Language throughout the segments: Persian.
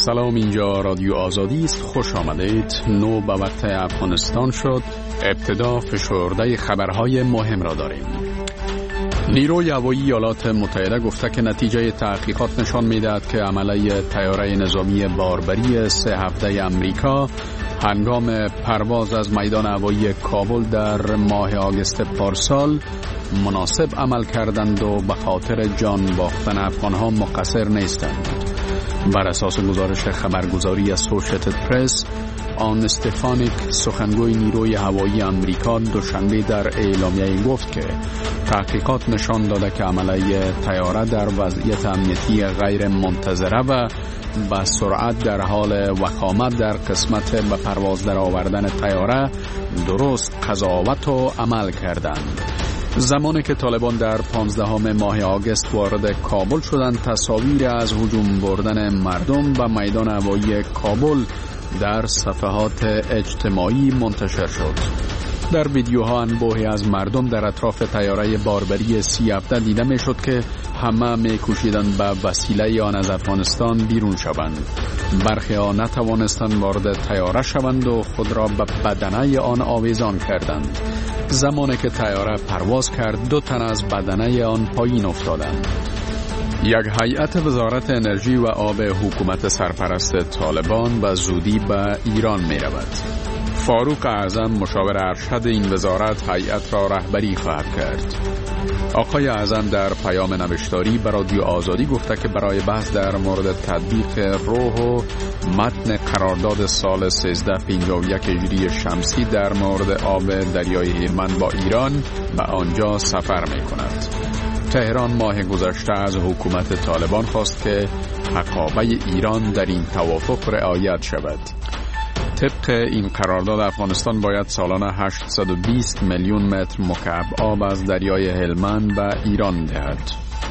سلام، اینجا رادیو آزادی است. خوش آمدید. 9 به وقت افغانستان شد. ابتدا فشرده خبرهای مهم را داریم. نیروی هوایی ایالات متحده گفته که نتیجه تحقیقات نشان می‌دهد که عمله طیاره نظامی باربری 3 هفته امریکا هنگام پرواز از میدان هوایی کابل در ماه آگوست پارسال مناسب عمل کردند و به خاطر جان باختن افغانها مقصر نیستند. بر اساس گزارش خبرگزاری اسوشییتد پرس، آن استفانیک سخنگوی نیروی هوایی امریکا دوشنبه در اعلامیه گفت که تحقیقات نشان داده که عمله طیاره در وضعیت امنیتی غیر منتظره و با سرعت در حال وخامت در قسمت به پرواز در آوردن طیاره درست قضاوت و عمل کردند. زمانی که طالبان در 15 ماه آگوست وارد کابل شدند، تصاویر از هجوم بردن مردم به میدان هوایی کابل در صفحات اجتماعی منتشر شد. در ویدیوها انبوهی از مردم در اطراف طیاره باربری 37 دیده می شد که همه می کوشیدند به وسیله آن از افغانستان بیرون شوند. برخی ها نتوانستند وارد طیاره شوند و خود را به بدنه آن آویزان کردند. زمانی که طیاره پرواز کرد، 2 تن از بدنه آن پایین افتادند. یک هیئت وزارت انرژی و آب حکومت سرپرست طالبان به زودی به ایران می رود. فاروق اعظم مشاور ارشد این وزارت هیئت را رهبری خواهد کرد. آقای اعظم در پیام نوشتاری به رادیو آزادی گفته که برای بحث در مورد تطبیق روح و متن قرارداد سال 1351 هجری شمسی در مورد آب دریای هلمند با ایران به آنجا سفر می کند. تهران ماه گذشته از حکومت طالبان خواست که حقابه ایران در این توافق رعایت شود. طبق این قرارداد افغانستان باید سالانه 820 میلیون متر مکعب آب از دریای هلمند به ایران دهد.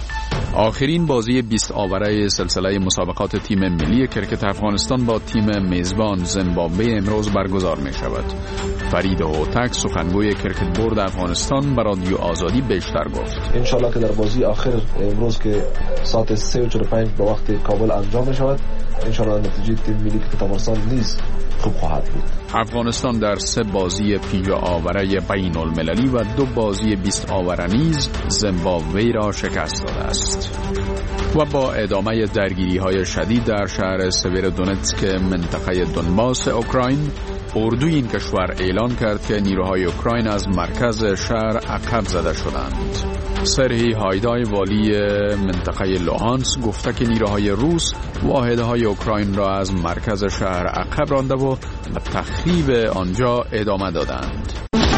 آخرین بازی 20 آوره سلسله مسابقات تیم ملی کرکت افغانستان با تیم میزبان زیمبابوه امروز برگزار می شود. فرید هوتک سخنگوی کرکت بورد افغانستان به رادیو آزادی بیشتر گفت. انشالله که در بازی آخر امروز که ساعت 3:45 به وقت کابل انجام می شود، انشالله نتیجه تیم ملی کرکت افغانستان نیز خوب خواهد بود. افغانستان در 3 بازی 50 آوره بین المللی و 2 بازی 20 آوره نیز زیمبابوه را شکست داده است. و با ادامه درگیری‌های شدید در شهر سویرودونتسک منطقه دونباس اوکراین، اردوی این کشور اعلان کرد که نیروهای اوکراین از مرکز شهر عقب زده شدند. سرهی هایدای والی منطقه لوهانس گفته که نیروهای روس واحدهای اوکراین را از مرکز شهر عقب رانده و به تخریب آنجا ادامه دادند.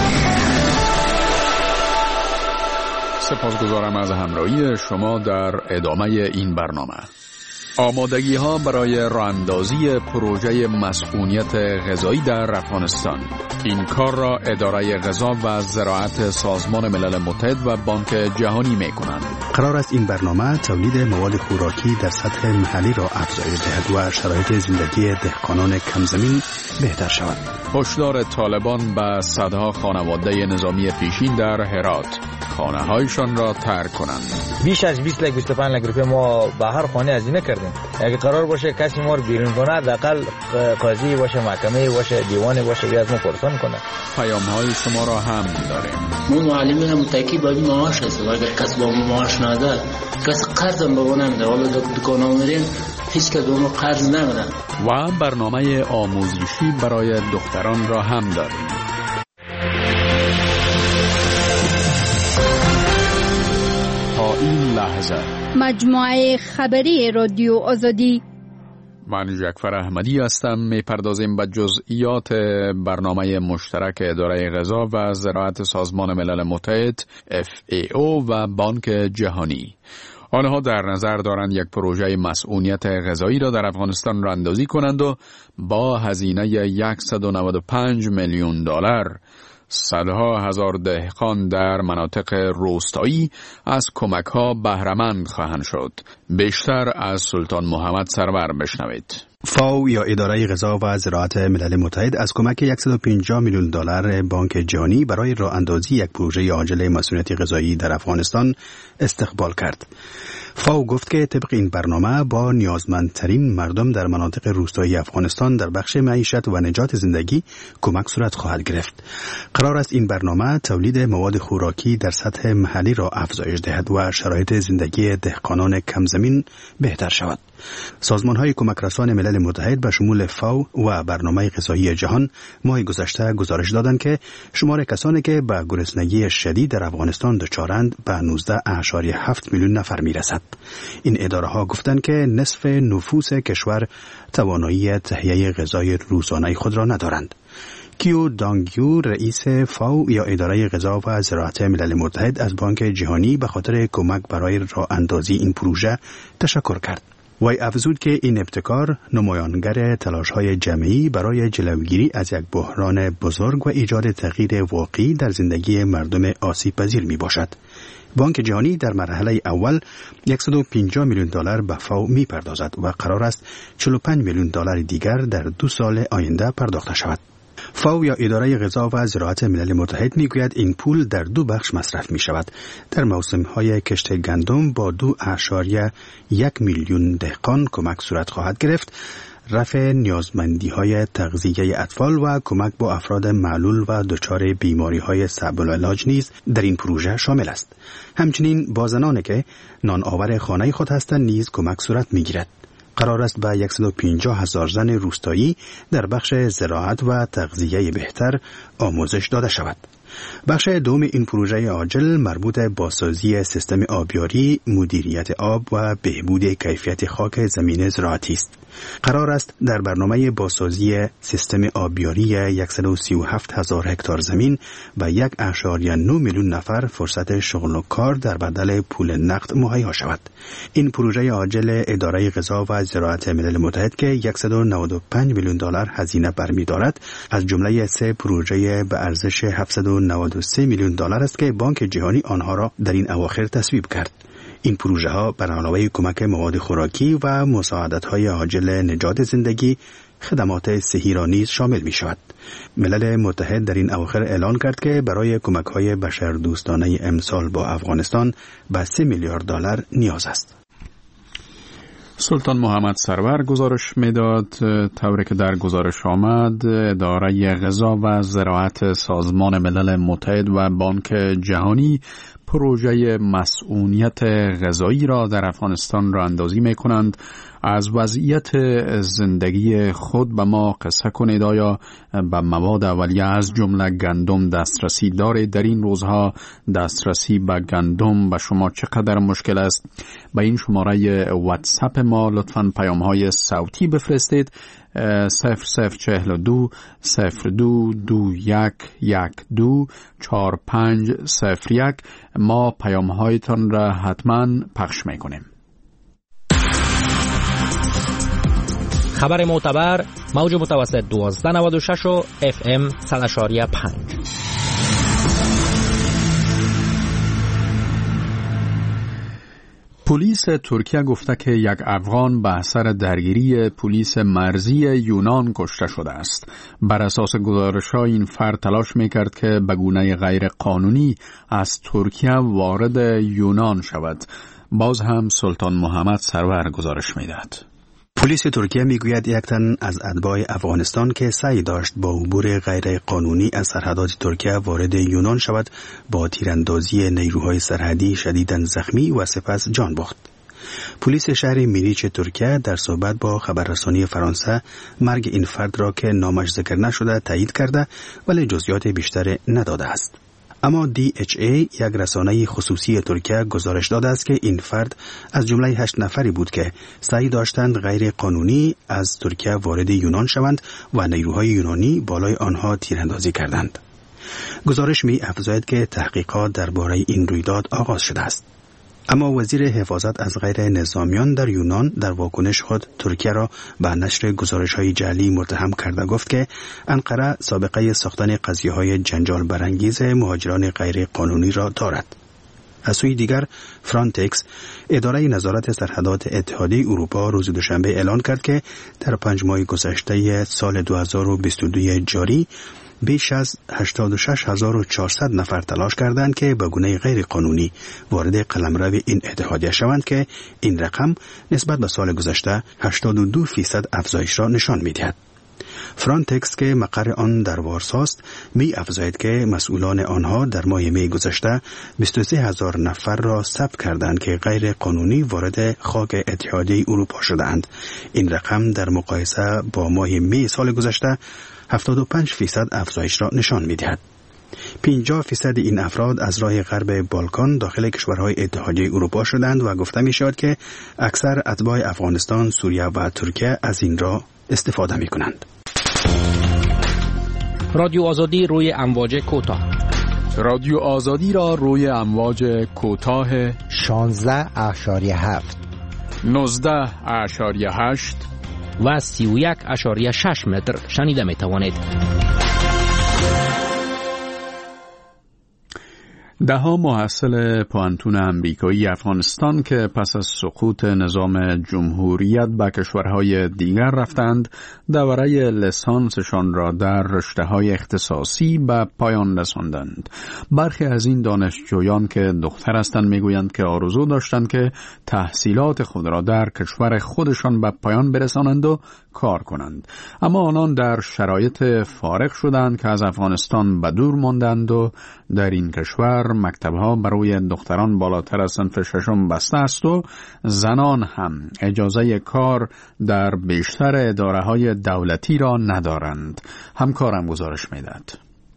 سپاسگزارم از همراهی شما در ادامه این برنامه. آمادگی ها برای راه‌اندازی پروژه مسئولیت غذایی در افغانستان. این کار را اداره غذا و زراعت سازمان ملل متحد و بانک جهانی می کنند. قرار است این برنامه تولید مواد خوراکی در سطح محلی را افزایش دهد و شرایط زندگی دهقانان کمزمین بهتر شود. هشدار طالبان به صدها خانواده نظامی پیشین در هرات خانه هایشان را ترک کنند. بیش از 20 لک 25 لک روپیه ما به هر خانه هزینه کردیم. اگه قرار باشه کسی ما رو بیرون کنه، حداقل قاضی باشه، محکمه باشه، دیوان باشه، بیاد ما پرسان کنه. پیام های شما را هم داریم. ما معلمین هم متکی باید معاش هست و اگر کس با ما معاش نده، کس قرض هم به ما نمیده. حالا دکان ها میریم هیچ کس به ما قرض نمیده. و برنامه آموزشی برای دختران را هم داریم. این لحظه مجموعه خبری رادیو آزادی. من جعفر احمدی هستم. میپردازیم به جزئیات برنامه مشترک اداره غذا و زراعت سازمان ملل متحد FAO و بانک جهانی. آنها در نظر دارند یک پروژه مسئولیت غذایی را در افغانستان راه‌اندازی کنند و با هزینه 195 میلیون دلار صدها هزار دهقان در مناطق روستایی از کمک‌ها بهره‌مند خواهند شد. بیشتر از سلطان محمد سرور بشنوید. فاو یا اداره غذا و زراعت ملل متحد از کمک $150 میلیون بانک جهانی برای راه اندازی یک پروژه عاجل مسئولیت غذایی در افغانستان استقبال کرد. فاو گفت که طبق این برنامه با نیازمندترین مردم در مناطق روستایی افغانستان در بخش معیشت و نجات زندگی کمک صورت خواهد گرفت. قرار است این برنامه تولید مواد خوراکی در سطح محلی را افزایش دهد و شرایط زندگی دهقانان کمزمین بهتر شود. سازمان‌های کمک رسان ملل متحد به شمول فاو و برنامه غذایی جهان ماه گذشته گزارش دادند که شمار کسانی که به گرسنگی شدید در افغانستان دچارند به 19.7 میلیون نفر میرسد. این اداره‌ها گفتند که نصف نفوس کشور توانایی تهیه غذای روزانه خود را ندارند. کیو دانگیو رئیس فاو یا اداره غذا و زراعت ملل متحد از بانک جهانی به خاطر کمک برای راه اندازی این پروژه تشکر کرد. وی افزود که این ابتکار نمایانگر تلاش‌های جمعی برای جلوگیری از یک بحران بزرگ و ایجاد تغییر واقعی در زندگی مردم آسیب‌پذیر میباشد. بانک جهانی در مرحله اول $150 میلیون به فاو میپردازد و قرار است $45 میلیون دیگر در 2 سال آینده پرداخته شود. فاو یا اداره غذا و زراعت ملل متحد میگوید این پول در 2 بخش مصرف می شود. در موسم‌های کشت گندم با 2.1 میلیون دهقان کمک صورت خواهد گرفت. رفع نیازمندی‌های تغذیه اطفال و کمک با افراد معلول و دچار بیماری‌های صعب العلاج نیز در این پروژه شامل است. همچنین با زنانی که نان آور خانه خود هستند نیز کمک صورت می‌گیرد. قرار است به 150,000 زن روستایی در بخش زراعت و تغذیه بهتر آموزش داده شود. بخش دوم این پروژه عاجل مربوط به بازسازی سیستم آبیاری، مدیریت آب و بهبود کیفیت خاک زمین زراعتی است. قرار است در برنامه بازسازی سیستم آبیاری 137,000 هکتار زمین و 1.9 میلیون نفر فرصت شغل و کار در بدل پول نقد مهیا شود. این پروژه عاجل اداره غذا و زراعت ملل متحد که $195 میلیون هزینه برمی‌دارد، از جمله 3 پروژه به ارزش $793 میلیون است که بانک جهانی آنها را در این اواخر تصویب کرد. این پروژه ها بر علاوه کمک مواد خوراکی و مساعدت های عاجل نجات زندگی، خدمات صحی را نیز شامل می شود. ملل متحد در این اواخر اعلان کرد که برای کمک های بشردوستانه امسال با افغانستان به $3 میلیارد نیاز است. سلطان محمد سرور گزارش میداد. طوری که در گزارش آمد، اداره غذا و زراعت سازمان ملل متحد و بانک جهانی پروژه مسئولیت غذایی را در افغانستان راه اندازی می کنند. از وضعیت زندگی خود به ما قصه کنید. آیا به مواد اولیه از جمله گندم دسترسی دارید؟ در این روزها دسترسی به گندم به شما چقدر مشکل است؟ به این شماره واتساپ ما لطفاً پیام‌های صوتی بفرستید. 0042 02 21 12 4501. ما پیام‌هایتان را حتماً پخش می‌کنیم. خبر معتبر، موج متوسط 1296 و FM 100.5. پلیس ترکیه گفته که یک افغان به اثر درگیری پلیس مرزی یونان کشته شده است. بر اساس گزارش‌ها این فرد تلاش می‌کرد که به گونه غیر قانونی از ترکیه وارد یونان شود. باز هم سلطان محمد سرور گزارش می‌دهد. پلیس ترکیه میگوید یک تن از اتباع افغانستان که سعی داشت با عبور غیر قانونی از سرحدات ترکیه وارد یونان شود، با تیراندازی نیروهای سرحدی شدیداً زخمی و سپس جان باخت. پلیس شهر میریچ ترکیه در صحبت با خبررسانی فرانسه مرگ این فرد را که نامش ذکر نشده تایید کرده، ولی جزئیات بیشتر نداده است. اما DHA، یک رسانه خصوصی ترکیه، گزارش داده است که این فرد از جمله 8 نفری بود که سعی داشتند غیر قانونی از ترکیه وارد یونان شوند و نیروهای یونانی بالای آنها تیراندازی کردند. گزارش می افزاید که تحقیقات درباره این رویداد آغاز شده است. اما وزیر حفاظت از غیر نظامیان در یونان در واکنش خود ترکیه را به نشر گزارش‌های جعلی متهم کرده گفت که انقره سابقه ساختن قضیه‌های جنجال برانگیز مهاجران غیر قانونی را دارد. از سوی دیگر فرانتکس، اداره نظارت سرحدات اتحادیه اروپا، روز دوشنبه اعلان کرد که در 5 ماه گذشته سال 2022 جاری بیش از 86,400 نفر تلاش کردند که به گونه غیر قانونی وارد قلمرو این اتحادیه شوند که این رقم نسبت به سال گذشته 82% افزایش را نشان می‌دهد. فرانتکس که مقر آن در وارساست می افزاید که مسئولان آنها در ماه می گذشته 23,000 نفر را ثبت کردند که غیر قانونی وارد خاک اتحادیه اروپا شدند. این رقم در مقایسه با ماه می سال گذشته 75% افزایش را نشان می دهد. 50% این افراد از راه غرب بالکان داخل کشورهای اتحادیه اروپا شدند و گفته می شود که اکثر اتباع افغانستان، سوریه و ترکیه از این راه استفاده می کنند. رادیو آزادی روی امواج کوتاه. رادیو آزادی را روی امواج کوتاه 16.7 19.8 و 31.6 متر شنیده می توانید. دهها محصل پوهنتون امریکایی افغانستان که پس از سقوط نظام جمهوریت به کشورهای دیگر رفتند، دوره لیسانسشان را در رشته‌های اختصاصی به پایان رساندند. برخی از این دانشجویان که دختر هستند میگویند که آرزو داشتند که تحصیلات خود را در کشور خودشان به پایان برسانند و کار کنند، اما آنان در شرایط فارغ شدند که از افغانستان به دور ماندند و در این کشور مکتب‌ها برای دختران بالاتر از صنف ششم بسته است و زنان هم اجازه کار در بیشتر اداره‌های دولتی را ندارند. همکارم گزارش می‌دهد.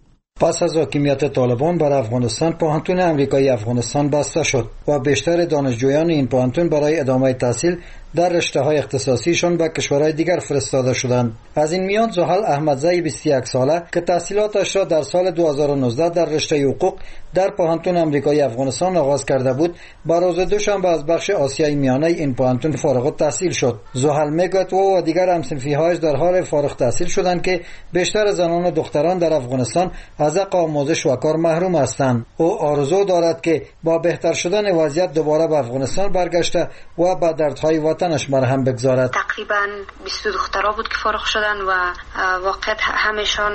پس از حاکمیت طالبان بر افغانستان، پوهنتون امریکایی افغانستان بسته شد و بیشتر دانشجویان این پوهنتون برای ادامه تحصیل در رشته‌های اختصاصیشان به کشورهای دیگر فرستاده شدند. از این میان زحل احمدزی 21 ساله که تحصیلاتش را در سال 2019 در رشته حقوق در پوهنتون امریکایی افغانستان آغاز کرده بود، با روز دوشنبه از بخش آسیای میانه این پوهنتون فارغ التحصیل شد. زحل میگوید و دیگر همصنفی‌هایش در حال فارغ التحصیل شدند که بیشتر زنان و دختران در افغانستان از حق آموزش و کار محروم هستند. او آرزو دارد که با بهتر شدن وضعیت دوباره به افغانستان برگشته و با دردهای وطنش مرهم بگذارد. تقریبا 20 دخترها بود که فارغ شدن و واقعا همشان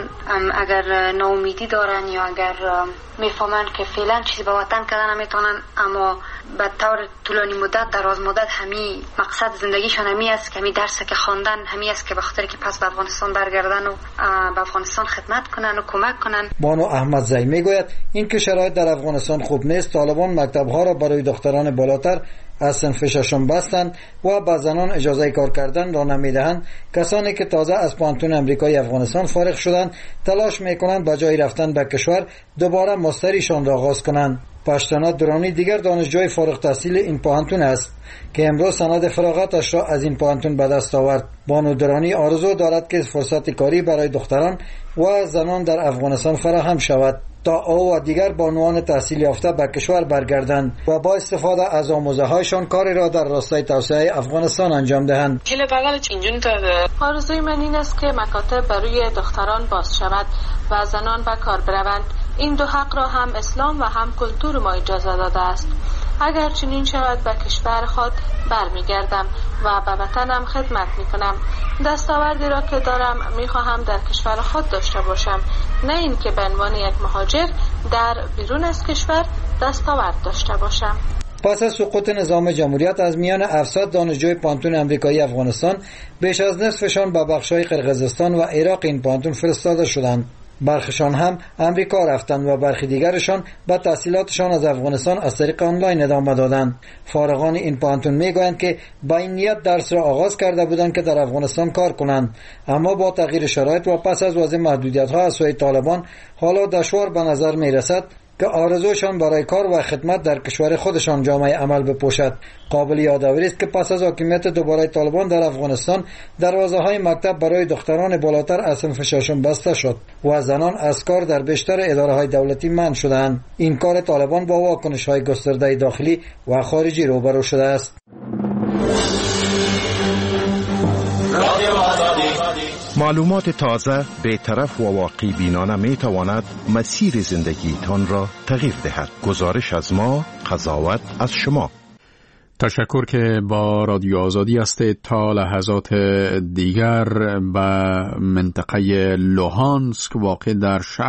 اگر ناامیدی دارن یا اگر میفهمن که فعلا چیزی به وطن کردن نمیتونن، اما به طور طولانی مدت، دراز مدت، همین مقصد زندگیشان همین است که همین درس که خواندن همین است که به خاطر که پس به افغانستان برگردن و به افغانستان خدمت کنن و کمک کنن. بانو احمدزی میگوید این که شرایط در افغانستان خوب نیست، طالبان مکتب‌ها را برای دختران بالاتر از صنف ششم بستند و به زنان اجازه کار کردن را نمیدهند. کسانی که تازه از پوهنتون امریکایی افغانستان فارغ شدند تلاش میکنند به جای رفتن به کشور دوباره ماستریشان را آغاز کنند. پشتنا درانی دیگر دانشجوی فارغ التحصیل این پوهنتون است که امروز سند فراغتش را از این پوهنتون به دست آورد. بانو درانی آرزو دارد که فرصت کاری برای دختران و زنان در افغانستان فراهم شود تا او و دیگر بانوان تحصیل یافته به کشور برگردند و با استفاده از آموزه‌هایشان کاری را در راستای توسعه افغانستان انجام دهند. آرزوی من این است که مکاتب برای دختران باز شود و زنان به کار بروند. این دو حق را هم اسلام و هم کلتور ما اجازه داده است. اگر چنین شود به کشور خود برمیگردم و به وطنم خدمت میکنم. دستاوردی را که دارم میخواهم در کشور خود داشته باشم، نه این که به عنوان یک مهاجر در بیرون از کشور دستاورد داشته باشم. پس از سقوط نظام جمهوریت از میان 700 دانشجوی پوهنتون امریکایی افغانستان بیش از نصفشان به بخش‌های قرقیزستان و عراق این پوهنتون فرستاده شدند. برخشان هم امریکا رفتند و برخی دیگرشان به تحصیلاتشان از افغانستان از طریق آنلاین ادامه دادند. فارغان این پوهنتون میگویند که با این نیت درس را آغاز کرده بودند که در افغانستان کار کنند، اما با تغییر شرایط و پس از وضع محدودیت‌ها از سوی طالبان حالا دشوار به نظر میرسد که آرزوشان برای کار و خدمت در کشور خودشان جامعه عمل بپوشد. قابل یادآوری است که پس از حاکمیت دوباره طالبان در افغانستان دروازه‌های مکتب برای دختران بالاتر از صنف ششم بسته شد و زنان از کار در بیشتر اداره‌های دولتی منع شدند. این کار طالبان با واکنش‌های گسترده داخلی و خارجی روبرو شده است. معلومات تازه، بی‌طرف و واقعی بینانه می تواند مسیر زندگیتان را تغییر دهد. گزارش از ما، قضاوت از شما. تشکر که با رادیو آزادی هستید. تا لحظات دیگر به منطقه لوهانسک واقع در شهر